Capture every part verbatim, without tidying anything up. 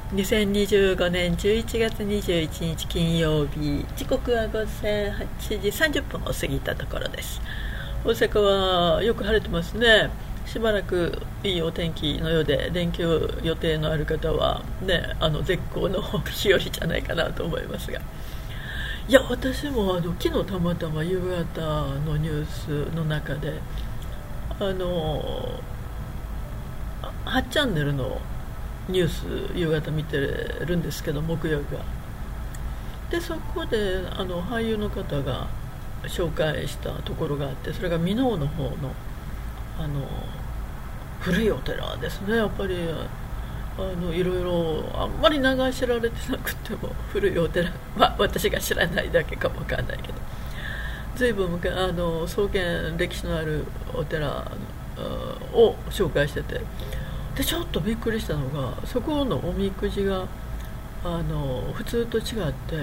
にせんにじゅうごねんじゅういちがつにじゅういちにち金曜日、時刻はごぜんはちじさんじゅっぷんを過ぎたところです。大阪はよく晴れてますね。しばらくいいお天気のようで、連休予定のある方は、ね、あの絶好の日和じゃないかなと思いますが、いや私もあの昨日たまたま夕方のニュースの中であのはちチャンネルのニュース夕方見てるんですけど、木曜日は。でそこであの俳優の方が紹介したところがあって、それが箕面の方のあの古いお寺ですね。やっぱりあのいろいろあんまり名が知られてなくても古いお寺、まあ、私が知らないだけかもわかんないけど、随分昔あの創建歴史のあるお寺を紹介してて、でちょっとびっくりしたのが、そこのおみくじがあの普通と違って、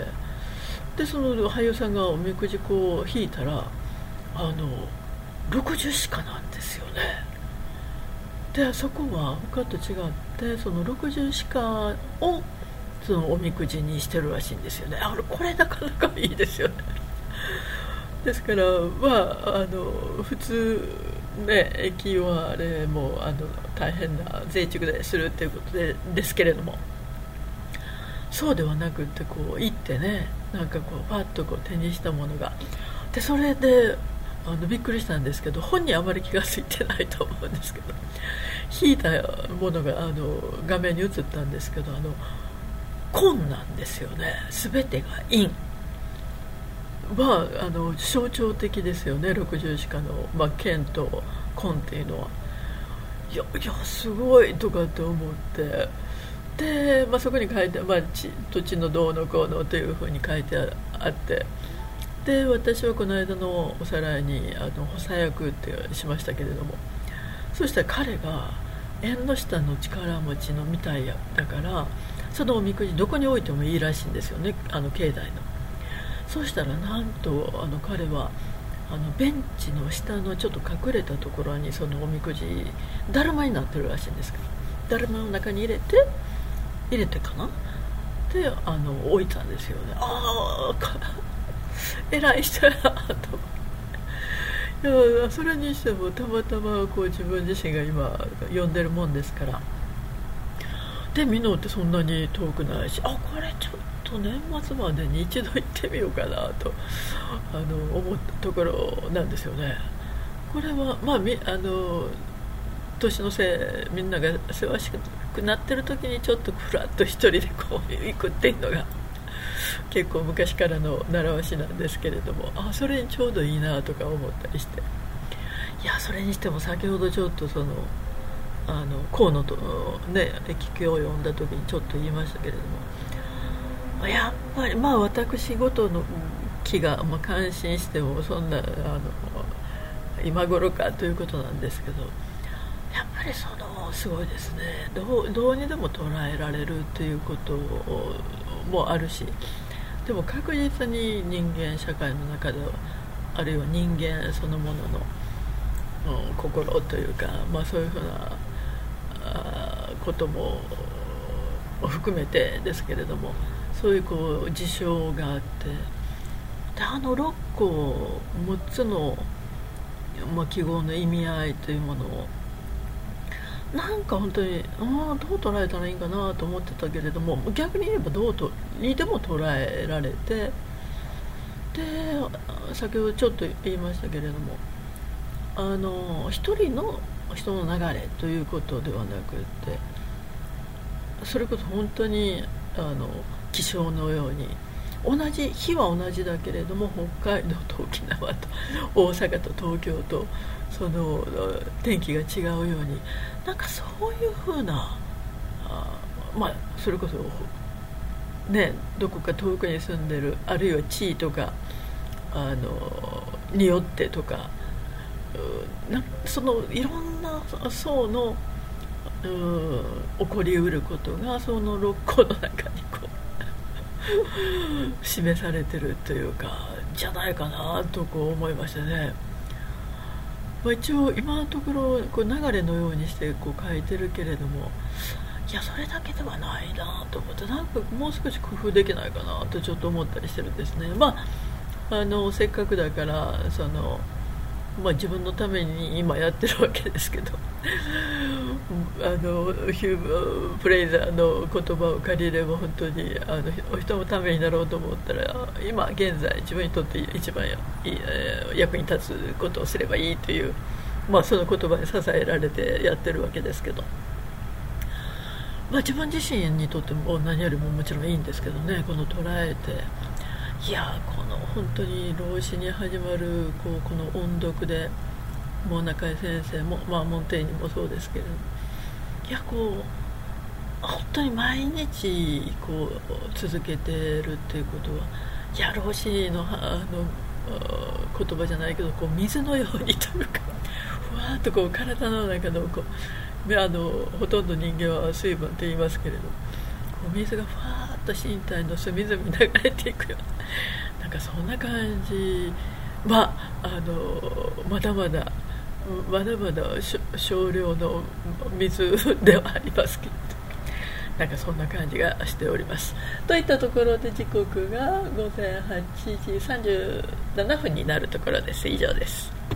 でその俳優さんがおみくじこう引いたらあのろくじゅうしかなんですよね。でそこは他と違って、そのろくじゅうしかをそのおみくじにしてるらしいんですよね。あこれなかなかいいですよね。ですからまああの普通ね、駅はあれもあの大変な税蓄でするということでですけれども、そうではなくってこう行ってね、なんかこうパッとこう手にしたものがで、それであのびっくりしたんですけど、本にあまり気がついてないと思うんですけど、引いたものがあの画面に映ったんですけど、あの金なんですよね。全てが陰はあの象徴的ですよね。ろくじゅうしかの、まあ、剣と金っていうのは、いやいやすごいとかって思って、で、まあ、そこに書いて、まあ、地土地のどうのこうのというふうに書いてあって、で私はこの間のおさらいにあの補佐役ってしましたけれども、そしたら彼が縁の下の力持ちのみたいやだから、そのおみくじどこに置いてもいいらしいんですよね、あの境内の。そうしたらなんとあの彼はあのベンチの下のちょっと隠れたところにそのおみくじだるまになってるらしいんですけど、だるまの中に入れて入れてかなであの置いたんですよね。ああ偉い人やなと思って、いやそれにしてもたまたまこう自分自身が今読んでるもんですから、で箕面ってそんなに遠くないし、あこれちょっと年末までに一度行ってみようかなとあの思ったところなんですよね。これはまあみあの年のせいみんながせわしくなってる時にちょっとふらっと一人でこう行くっていうのが結構昔からの習わしなんですけれども、あそれにちょうどいいなとか思ったりして、いやそれにしても先ほどちょっとそのあの河野とね駅記を読んだ時にちょっと言いましたけれども、やっぱりまあ私ごとの気が、まあ、感心してもそんなあの今頃かということなんですけど、やっぱりそのすごいですね。どう、どうにでも捉えられるということもあるし、でも確実に人間社会の中では、あるいは人間そのものの、うん、心というか、まあ、そういうふうなあことも含めてですけれども、そういうこう事象があって、であのろっこむっつの、まあ、記号の意味合いというものをなんか本当にあどう捉えたらいいかなと思ってたけれども、逆に言えばどうとにでも捉えられて、で先ほどちょっと言いましたけれども、あの一人の人の流れということではなくて、それこそ本当にあの気象のように同じ日は同じだけれども、北海道と沖縄と大阪と東京とその天気が違うように、なんかそういうふうなあ、まあ、それこそねどこか遠くに住んでる、あるいは地位とかあのによってとか、なそのいろんな層の起こりうることがその六個の中にこう示されてるというかじゃないかなとこう思いましたね。まあ、一応今のところこう流れのようにしてこう書いてるけれども、いやそれだけではないなと思って、なんかもう少し工夫できないかなとちょっと思ったりしてるんですね。まあ、あのせっかくだからその、まあ、自分のために今やってるわけですけどあのヒュー・プレイザーの言葉を借りれば本当にあのお人のためになろうと思ったら今現在自分にとって一番役に立つことをすればいいという、まあ、その言葉に支えられてやってるわけですけど、まあ、自分自身にとっても何よりももちろんいいんですけどね、この捉えて、いやこの本当に老子に始まるこうこの音読でもう中井先生も、まあ、モンテーニもそうですけれど、いやこう本当に毎日こう続けてるっていうことは、いや老子のあの言葉じゃないけどこう水のようにというかふわーっとこう体の中のこうあのほとんど人間は水分と言いますけれど、こう水がふわーっと身体の隅々に流れていくような、なんかそんな感じ、まああのまだまだまだまだ少量の水ではありますけれど、なんかそんな感じがしております。といったところで時刻がごぜんはちじさんじゅうななふんになるところです。以上です。